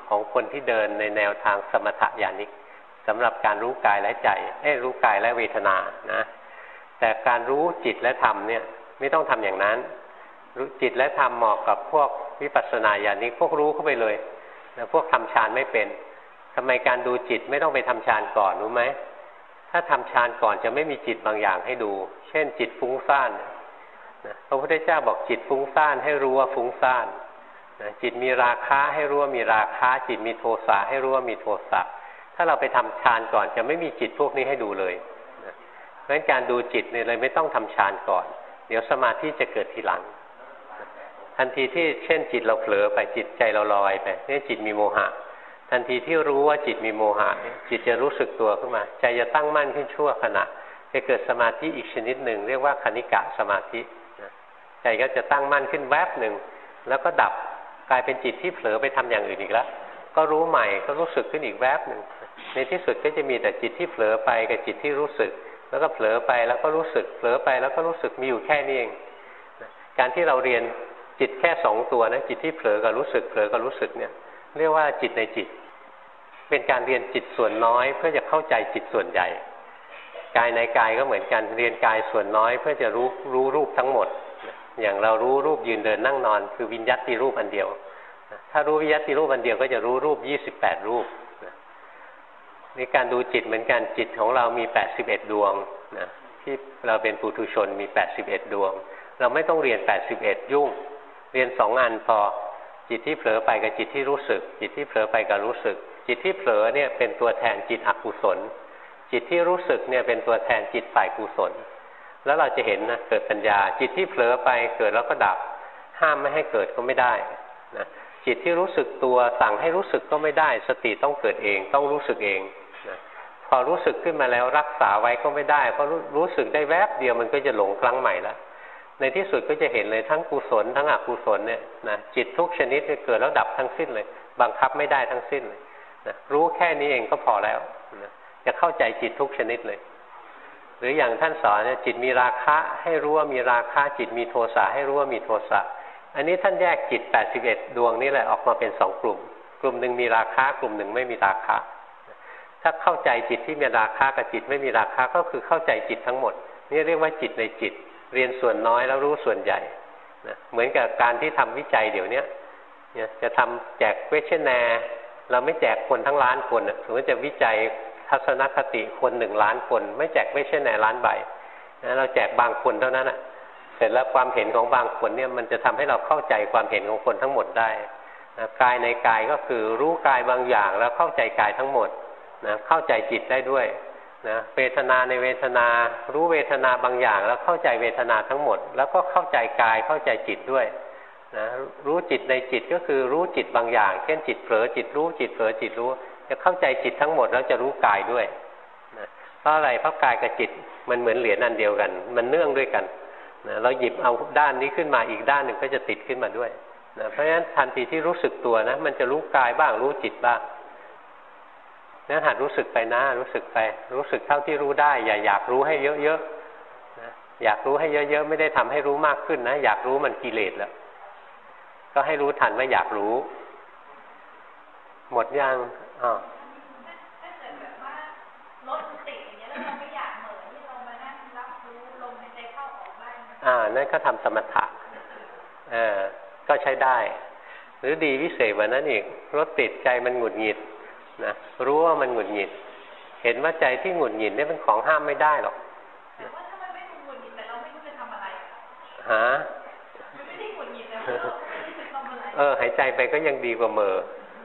ของคนที่เดินในแนวทางสมถญาณิกสำหรับการรู้กายและใจรู้กายและเวทนานะแต่การรู้จิตและธรรมเนี่ยไม่ต้องทำอย่างนั้นรู้จิตและธรรมเหมาะกับพวกวิปัสสนาญาณิกพวกรู้เข้าไปเลยนะพวกทำฌานไม่เป็นทำไมการดูจิตไม่ต้องไปทำฌานก่อนรู้ไหมถ้าทำฌานก่อนจะไม่มีจิตบางอย่างให้ดูเช่นจิตฟุ้งซ่านนะพระพุทธเจ้าบอกจิตฟุ้งซ่านให้รู้ว่าฟุ้งซ่านนะจิตมีราคะให้รู้ว่ามีราคะจิตมีโทสะให้รู้ว่ามีโทสะถ้าเราไปทำฌานก่อนจะไม่มีจิตพวกนี้ให้ดูเลยนะเพราะฉะนั้นการดูจิตเนี่ยเลยไม่ต้องทำฌานก่อนเดี๋ยวสมาธิจะเกิดทีหลังทันทีที่เช่นจิตเราเผลอไปจิตใจเราลอยไปนี่จิตมีโมหะทันทีที่รู้ว่าจิตมีโมหะจิตจะรู้สึกตัวขึ้นมาใจจะตั้งมั่นขึ้นชั่วขณะจะเกิดสมาธิอีกชนิดหนึ่งเรียกว่าคณิกะสมาธิใจก็จะตั้งมั่นขึ้นแวบหนึ่งแล้วก็ดับกลายเป็นจิตที่เผลอไปทำอย่างอื่นอีกแล้วก็รู้ใหม่ก็รู้สึกขึ้นอีกแวบหนึ่งในที่สุดก็จะมีแต่จิตที่เผลอไปกับจิตที่รู้สึกแล้วก็เผลอไปแล้วก็รู้สึกเผลอไปแล้วก็รู้สึกมีอยู่แค่นี้เองการที่เราเรียนจิตแค่2ตัวนะจิตที่เผลอกับรู้สึกเผลอกับรู้สึกเนี่ยเรียกว่าจิตในจิตเป็นการเรียนจิตส่วนน้อยเพื่อจะเข้าใจจิตส่วนใหญ่กายในกายก็เหมือนกันเรียนกายส่วนน้อยเพื่อจะรู้รูปทั้งหมดอย่างเรารู้รูปยืนเดินนั่งนอนคือวิญญัติรูปอันเดียวถ้ารู้วิญญัติรูปอันเดียวก็จะรู้รูป28รูปในการดูจิตเหมือนกันจิตของเรามี81ดวงนะที่เราเป็นปุถุชนมี81ดวงเราไม่ต้องเรียน81ยุ่งเรียน2อันพอจิตที่เผลอไปกับจิตที่รู้สึกจิตที่เผลอไปกับรู้สึกจิตที่เผลอเนี่ยเป็นตัวแทนจิตอกุศลจิตที่รู้สึกเนี่ยเป็นตัวแทนจิตฝ่ายกุศลแล้วเราจะเห็นนะเกิดปัญญาจิตที่เผลอไปเกิดแล้วก็ดับห้ามไม่ให้เกิดก็ไม่ได้นะจิตที่รู้สึกตัวสั่งให้รู้สึกก็ไม่ได้สติต้องเกิดเองต้องรู้สึกเองนะพอรู้สึกขึ้นมาแล้วรักษาไว้ก็ไม่ได้เพราะรู้สึกได้แวบเดียวมันก็จะหลงครั้งใหม่แล้วในที่สุดก็จะเห็นเลยทั้งกุศลทั้งอกุศลเนี่ยนะจิตทุกชนิดเกิดแล้วดับทั้งสิ้นเลยบังคับไม่ได้ทั้งสิ้นเลยนะรู้แค่นี้เองก็พอแล้วนะจะเข้าใจจิตทุกชนิดเลยหรืออย่างท่านสอนเนี่ยจิตมีราคะให้รู้ว่ามีราคะจิตมีโทสะให้รู้ว่ามีโทสะอันนี้ท่านแยกจิต81ดวงนี่แหละออกมาเป็น2กลุ่มกลุ่มหนึ่งมีราคะกลุ่มหนึ่งไม่มีราคะถ้าเข้าใจจิตที่มีราคะกับจิตไม่มีราคะก็คือเข้าใจจิตทั้งหมดนี่เรียกว่าจิตในจิตเรียนส่วนน้อยแล้วรู้ส่วนใหญ่นะเหมือนกับการที่ทำวิจัยเดี๋ยวนี้จะทำแจกเควสชั่นแนร์เราไม่แจกคนทั้งล้านคนสมมติจะวิจัยทัศนคติคน1 ล้านคนไม่แจกเควสชั่นแนร์ล้านใบนะเราแจกบางคนเท่านั้นเสร็จแล้วความเห็นของบางคนเนี่ยมันจะทำให้เราเข้าใจความเห็นของคนทั้งหมดได้นะกายในกายก็คือรู้กายบางอย่างแล้วเข้าใจกายทั้งหมดนะเข้าใจจิตได้ด้วยนะเวทนาในเวทนารู้เวทนาบางอย่างแล้วเข้าใจเวทนาทั้งหมดแล้วก็เข้าใจกายเข้าใจจิตด้วยนะรู้จิตในจิตก็คือรู้จิตบางอย่างเช่นจิตเผลอจิตรู้จิตเผลอจิตรู้จะเข้าใจจิตทั้งหมดแล้วจะรู้กายด้วยนะเพราะอะไรเพราะกายกับจิตมันเหมือนเหรียญอันเดียวกันมันเนื่องด้วยกันนะเราหยิบเอาด้านนี้ขึ้นมาอีกด้านหนึ่งก็จะติดขึ้นมาด้วยนะเพราะฉะนั้นทันทีที่รู้สึกตัวนะมันจะรู้กายบ้างรู้จิตบ้างนั้นหัดรู้สึกไปนะรู้สึกไปรู้สึกเท่าที่รู้ได้อย่าอยากรู้ให้เยอะๆนะอยากรู้ให้เยอะๆไม่ได้ทำให้รู้มากขึ้นนะอยากรู้มันกิเลสแล้วก็ให้รู้ทันว่าอยากรู้หมดยังถ้าเกิดแบบว่าลดสติอย่างเงี้ยแล้วเราไม่อยากเหม่อที่เรามานั่งรับรู้ลมหายใจเข้าออกบ้างนั่นก็ทำสมถะก็ใช้ได้หรือดีวิเศษกว่านั้นอีกรถติดใจมันหงุดหงิดนะรู้ว่ามันหงุดหงิดเห็นว่าใจที่หงุดหงิดนี่เป็นของห้ามไม่ได้หรอกแต่ว่าถ้ามันไม่หงุดหงิดแต่เราไม่รู้จะทำอะไรมันไม่ได้หงุดหงิดแล้วเราไม่รู้จะทำอะไรหายใจไปก็ยังดีกว่าเหม่อ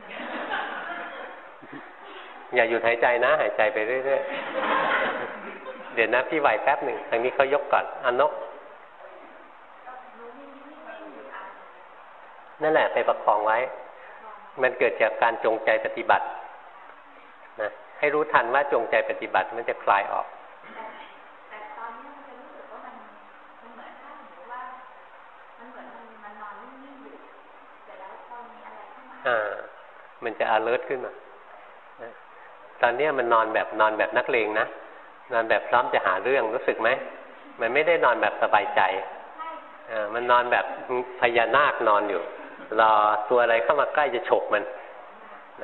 อย่าหยุดหายใจนะหายใจไปเรื่อยๆเดี๋ยวนะพี่ไหวแป๊บหนึ่งทางนี้เขายกก่อนนกนั่นแหละไปประคองไว้มันเกิดจากการจงใจปฏิบัตินะให้รู้ทันว่าจงใจปฏิบัติมันจะคลายออกแต่ตอนนี้มันจะรู้สึกว่ามันเหมือนถ้าหรือว่ามันเหมือนมันนอนนิ่งๆอยู่แต่แล้วพอมีอะไรขึ้นมามันจะ alert ขึ้นมาตอนนี้มันนอนแบบนักเลงนะนอนแบบพร้อมจะหาเรื่องรู้สึกไหมมันไม่ได้นอนแบบสบายใจมันนอนแบบพญานาคนอนอยู่รอตัวอะไรเข้ามาใกล้จะฉกมัน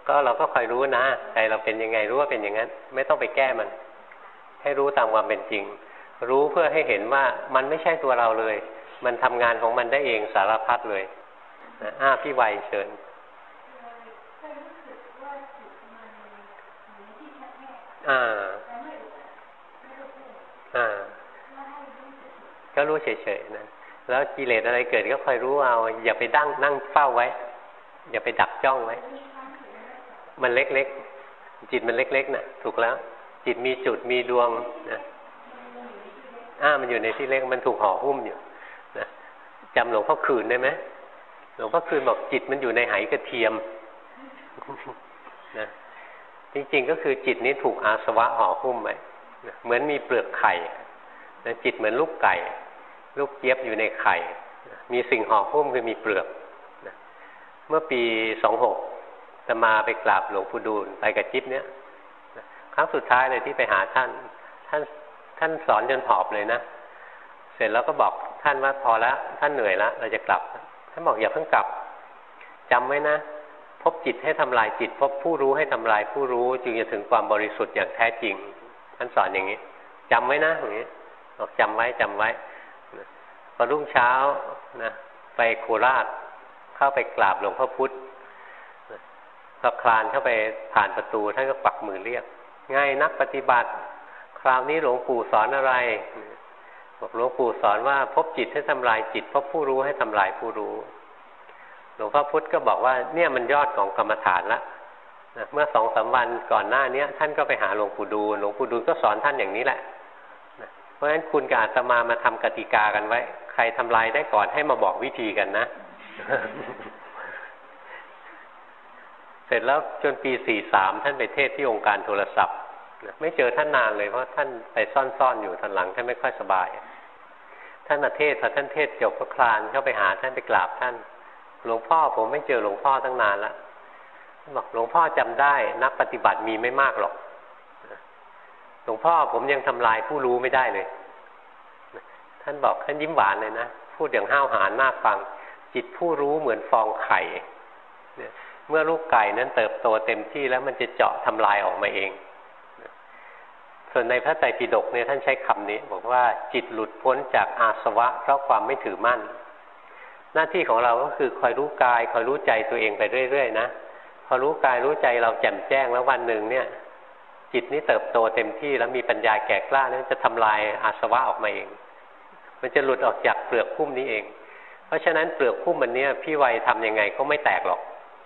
ก็เราก็คอยรู้นะใจเราเป็นยังไงรู้ว่าเป็นอย่างนั้นไม่ต้องไปแก้มันให้รู้ตามความเป็นจริงรู้เพื่อให้เห็นว่ามันไม่ใช่ตัวเราเลยมันทำงานของมันได้เองสารพัดเลยพี่ไวเชิญก็รู้เฉยๆนะแล้วกิเลสอะไรเกิดก็คอยรู้เอาอย่าไปนั่งเฝ้าไว้อย่าไปดักจ้องไว้มันเล็กๆจิตมันเล็กๆนะถูกแล้วจิตมีจุดมีดวงนะมันอยู่ในที่เล็กมันถูกห่อหุ้มอยู่นะจำหลวงพ่อคืนได้ไหมหลวงพ่อคืนบอกจิตมันอยู่ในไหกระเทียมนะจริงๆก็คือจิตนี้ถูกอาสวะห่อหุ้มไว้นะเหมือนมีเปลือกไข่นะจิตเหมือนลูกไก่ลูกเจี๊ยบอยู่ในไข่นะมีสิ่งห่อหุ้มคือมีเปลือกนะเมื่อปี26อาตมาไปกราบหลวงปู่ดูลไปกับจิ๊บเนี้ยนะครั้งสุดท้ายเลยที่ไปหาท่านสอนจนหอบเลยนะเสร็จแล้วก็บอกท่านว่าพอแล้วท่านเหนื่อยแล้วเราจะกลับท่านบอกอย่าเพิ่งกลับจำไว้นะพบจิตให้ทำลายจิตพบผู้รู้ให้ทำลายผู้รู้จึงจะถึงความบริสุทธิ์อย่างแท้จริงท่านสอนอย่างนี้จำไว้นะอย่างนี้บอกจำไว้พอรุ่งเช้านะไปโคราชเข้าไปกราบหลวงพ่อพุธพอคลานเข้าไปผ่านประตูท่านก็ปักมือเรียกง่ายนักปฏิบัติคราวนี้หลวงปู่สอนอะไรบอกหลวงปู่สอนว่าพบจิตให้ทำลายจิตพบผู้รู้ให้ทำลายผู้รู้หลวงพ่อพุธก็บอกว่าเนี่ยมันยอดของกรรมฐานละนะเมื่อ2-3 วันก่อนหน้านี้ท่านก็ไปหาหลวงปู่ดูลหลวงปู่ดูลก็สอนท่านอย่างนี้แหละนะเพราะฉะนั้นคุณกับอาตมาทำกติกากันไว้ใครทำลายได้ก่อนให้มาบอกวิธีกันนะ เสร็จแล้วจนปี43ท่านไปเทศที่องค์การโทรศัพท์ไม่เจอท่านนานเลยเพราะท่านไปซ่อนอยู่ท่านหลังท่านไม่ค่อยสบายท่านมาเทศพอท่านเทศจบก็คลานเข้าไปหาท่านไปกราบท่านหลวงพ่อผมไม่เจอหลวงพ่อตั้งนานแล้วบอกหลวงพ่อจำได้นักปฏิบัติมีไม่มากหรอกหลวงพ่อผมยังทำลายผู้รู้ไม่ได้เลยท่านบอกท่านยิ้มหวานเลยนะพูดอย่างห้าวหาญน่าฟังจิตผู้รู้เหมือนฟองไข่เมื่อลูกไก่นั้นเติบโตเต็มที่แล้วมันจะเจาะทำลายออกมาเองส่วนในพระไตรปิฎกเนี่ยท่านใช้คำนี้บอกว่าจิตหลุดพ้นจากอาสวะเพราะความไม่ถือมั่นหน้าที่ของเราก็คือคอยรู้กายคอยรู้ใจตัวเองไปเรื่อยๆนะพอรู้กายรู้ใจเราแจ่มแจ้งแล้ววันหนึ่งเนี่ยจิตนี้เติบโตเต็มที่แล้วมีปัญญาแก่กล้านั้นจะทำลายอาสวะออกมาเองมันจะหลุดออกจากเปลือกหุ้มนี้เองเพราะฉะนั้นเปลือกหุ้มมันเนี้ยพี่ไวทำยังไงก็ไม่แตกหรอก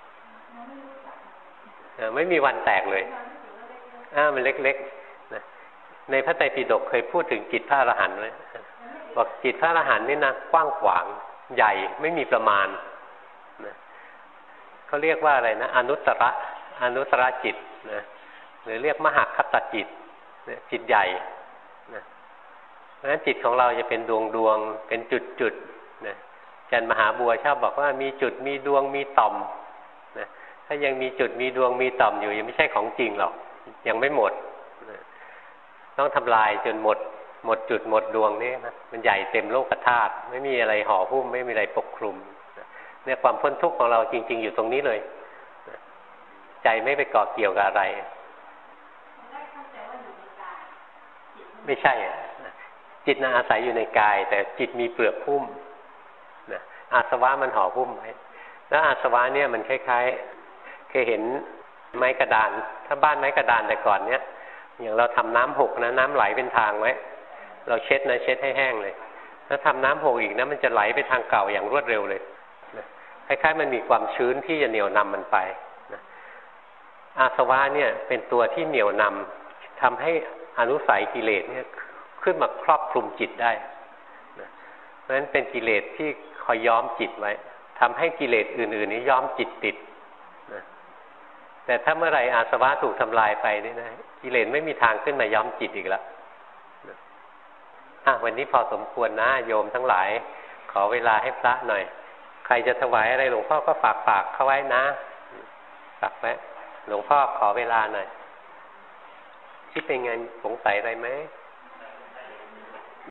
ไม่มีวันแตกเลยมันเล็กๆนะในพระไตรปิฎกเคยพูดถึงจิตพระอรหันต์ไว้บอกจิตพระอรหันต์นี่นะกว้างขวางใหญ่ไม่มีประมาณนะเขาเรียกว่าอะไรนะอนุตตรจิตนะหรือเรียกมหคตจิตจิตใหญ่นะเพราะฉะนั้นจิตของเราจะเป็นดวงเป็นจุดนะอาจารย์มหาบัวชอบบอกว่ามีจุดมีดวงมีต่อมนะถ้ายังมีจุดมีดวงมีต่อมอยู่ยังไม่ใช่ของจริงหรอกยังไม่หมดนะต้องทำลายจนหมดจุดหมดดวงนี่นะมันใหญ่เต็มโลกธาตุไม่มีอะไรห่อหุ้มไม่มีอะไรปกคลุมเนี่ยความพ้นทุกข์ของเราจริงๆอยู่ตรงนี้เลยใจไม่ไปเกาะเกี่ยวกับอะไรไม่ใช่จิตน่ะอาศัยอยู่ในกายแต่จิตมีเปลือกหุ้มนะอาสวะมันห่อหุ้มไว้แล้วอาสวะเนี่ยมันคล้ายๆเคยเห็นไม้กระดานถ้าบ้านไม้กระดานแต่ก่อนเนี้ยอย่างเราทำน้ำหกนะน้ำไหลเป็นทางไว้เราเช็ดให้แห้งเลยแล้วทำน้ำหกอีกนะมันจะไหลไปทางเก่าอย่างรวดเร็วเลยนะคล้ายๆมันมีความชื้นที่จะเหนี่ยวนำมันไปนะอาสวะเนี่ยเป็นตัวที่เหนี่ยวนำทำให้อนุสัยกิเลสเนี่ยขึ้นมาครอบคลุมจิตได้นะเพราะฉะนั้นเป็นกิเลสที่คอยย้อมจิตไว้ทำให้กิเลสอื่นๆนี้ย้อมจิตติดนะแต่ถ้าเมื่อไหร่อาสวะถูกทำลายไปนี่นะกิเลสไม่มีทางขึ้นมาย้อมจิตอีกแล้ววันนี้พอสมควรนะโยมทั้งหลายขอเวลาให้พระหน่อยใครจะถวายอะไรหลวงพ่อก็ฝากเข้าไว้นะฝากไว้หลวงพ่อขอเวลาหน่อยคิดเป็นไงสงสัยอะไรไหม